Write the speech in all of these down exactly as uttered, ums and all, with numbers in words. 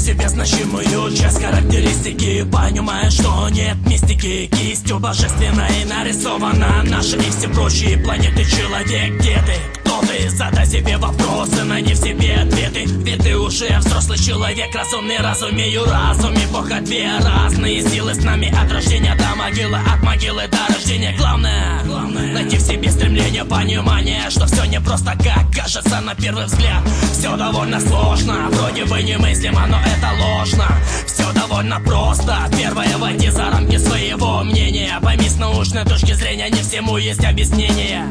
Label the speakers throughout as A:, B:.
A: себе значимую часть характеристики, понимая, что нет мистики. Кистью божественной нарисована наша и все прочие планеты. Человек, где ты? Кто ты? Задай себе вопросы, найди в себе ответы. Ведь ты уже взрослый человек, разумный, разумею разум и Бога. Две разные силы с нами от рождения до могилы, от могилы до рождения. Главное, главное найти в себе стремление, понимание, что все не просто как кажется на первый взгляд. Все довольно сложно, вроде бы немыслимо, но это ложно. Все довольно просто. Первое, войди за рамки своего мнения. Пойми, с научной точки зрения не всему есть объяснение.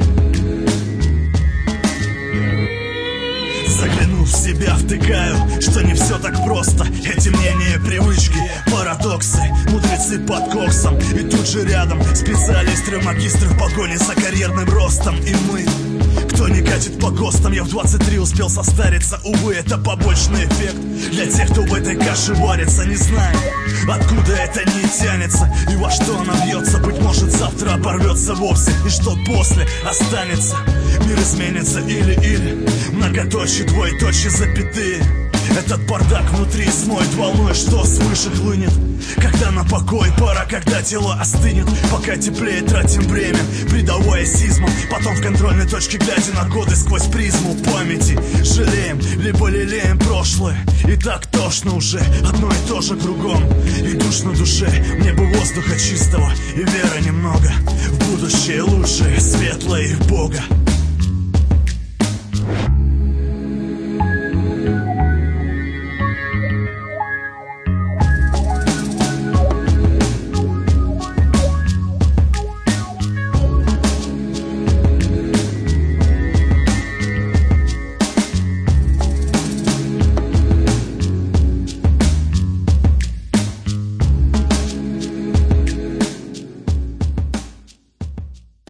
B: Заглянув в себя, втыкаю, что не все так просто. Эти мнения, привычки, парадоксы, мудрецы под коксом. И тут же рядом специалисты, магистры в погоне за карьерным ростом. И мы, кто не катит по ГОСТам. Я в двадцать три успел состариться. Увы, это побочный эффект для тех, кто в этой каше варится. Не знаю, откуда это не тянется и во что она бьется. Быть может, завтра оборвется вовсе. И что после останется? Мир изменится или-или. Многоточие, двоеточие, запятые. Этот бардак внутри смоет волной, что свыше хлынет. Когда на покой пора, когда тело остынет. Пока теплее тратим время, придавая сизмам. Потом в контрольной точке, глядя на годы сквозь призму памяти, жалеем, либо лелеем прошлое. И так тошно уже, одно и то же кругом. И душно душе, мне бы воздуха чистого и веры немного в будущее лучшее, светлое и в Бога.